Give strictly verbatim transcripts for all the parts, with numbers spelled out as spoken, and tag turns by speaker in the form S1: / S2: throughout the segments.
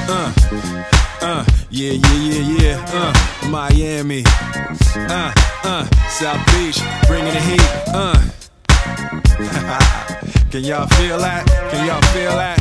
S1: Uh, uh, yeah, yeah, yeah, yeah. Uh, Miami. Uh, uh, South Beach, bringing the heat. Uh. Can y'all feel that? Can y'all feel that?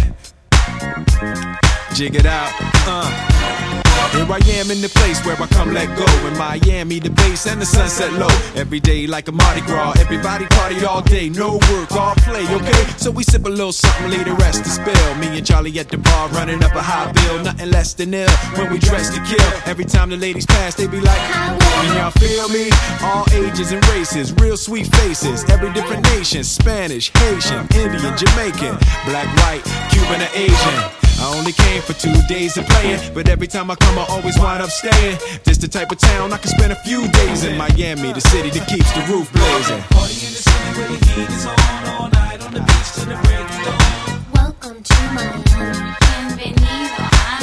S1: Jig it out. Uh. Here I am in the place where I come let go. In Miami, the base and the sunset low. Every day like a Mardi Gras. Everybody party all day, no work, all play, okay? So we sip a little something, leave the rest to spill. Me and Charlie at the bar running up a high bill. Nothing less than ill when we dress to kill. Every time the ladies pass, they be like, can y'all feel me? All ages and races, real sweet faces. Every different nation, Spanish, Haitian, Indian, Jamaican, black, white, Cuban, or Asian. I only came for two days of playing, but every time I come I always wind up staying. This the type of town I can spend a few days in. Miami, the city that keeps the roof blazing.
S2: Party in the city where the heat is on, all night on the beach till the break of dawn.
S3: Welcome to Miami. Bienvenido a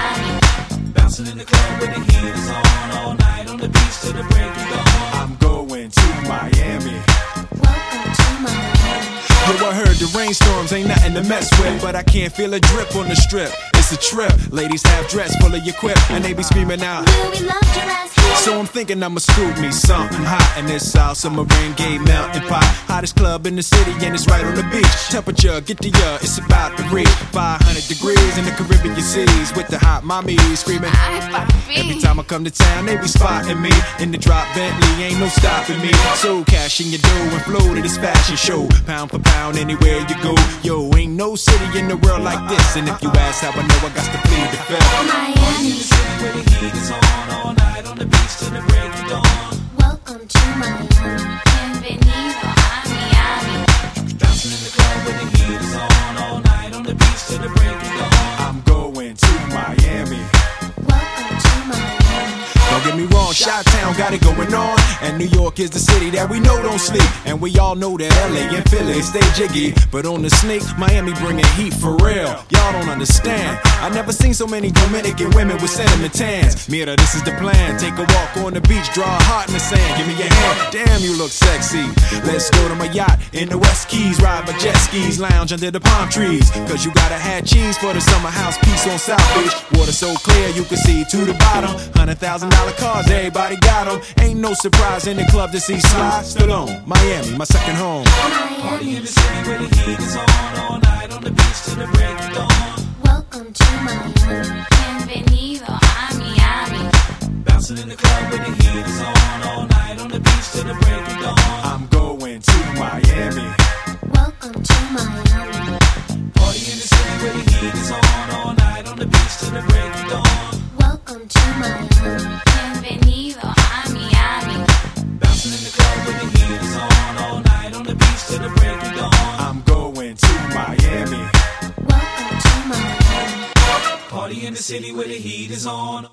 S3: Miami.
S2: Bouncing in the club where the heat is on, all night on the beach till the break of dawn.
S1: I'm going to Miami.
S3: Welcome to Miami.
S1: Yo, I heard the rainstorms ain't nothing to mess with, but I can't feel a drip on the strip. It's a trip. Ladies have dress full of your quip, and they be screaming out,
S3: Will we love your ass here?
S1: so I'm thinking I'ma scoop me something hot in this South Submarine Gay melting pot. Hottest club in the city, and it's right on the beach. Temperature, get the uh, it's about to reach five hundred degrees in the Caribbean seas with the hot mommy screaming.
S3: Ay, papi.
S1: Every time I come to town, they be spotting me in the drop Bentley, ain't no stopping me. So cash in your dough and flow to this fashion show, pound for pound anywhere you go. Yo, ain't no city in the world like this, and if you ask how I know, I got to plead the fifth.
S2: Party in
S3: Miami.
S2: the city where the heat is on, all night on the beach till the break of dawn.
S3: Welcome to Miami. Bienvenido a Miami.
S2: Bouncing in the club where the heat is on, all night on the beach till the break of dawn.
S1: I'm going to Miami.
S3: Welcome to Miami.
S1: Don't get me wrong, Chi-Town got it going on, and New York is the city that we know don't sleep. And we all know that L A and Philly stay jiggy, but on the sneak, Miami bringing heat for real. Y'all don't understand. I never seen so many Dominican women with sentiment tans. Mira, this is the plan. Take a walk on the beach, draw a heart in the sand. Give me your hand. Damn, you look sexy. Let's go to my yacht in the West Keys, ride my jet skis, lounge under the palm trees. Cause you gotta have cheese for the summer house piece on South Beach. Water so clear you can see to the bottom. Hundred thousand dollar cars, everybody got them. Ain't no surprise in the club to see Sly Stallone. Miami, my second home.
S2: Party in the city where the heat is on, all night on the beach till the break of dawn.
S3: Welcome to Miami. Bienvenido a Miami.
S2: Bouncing in the club where the heat is on, all night on the beach till the break of dawn.
S1: I'm going to Miami.
S3: Welcome to Miami.
S2: Party in the city where the heat is on, all night on the beach till the break of dawn.
S3: Welcome to Miami. Bienvenido a Miami.
S2: Bouncing in the club where the heat is on, all night on the beach till the break of dawn.
S1: I'm going to Miami.
S3: Welcome to Miami.
S2: Party in the city where the heat is on.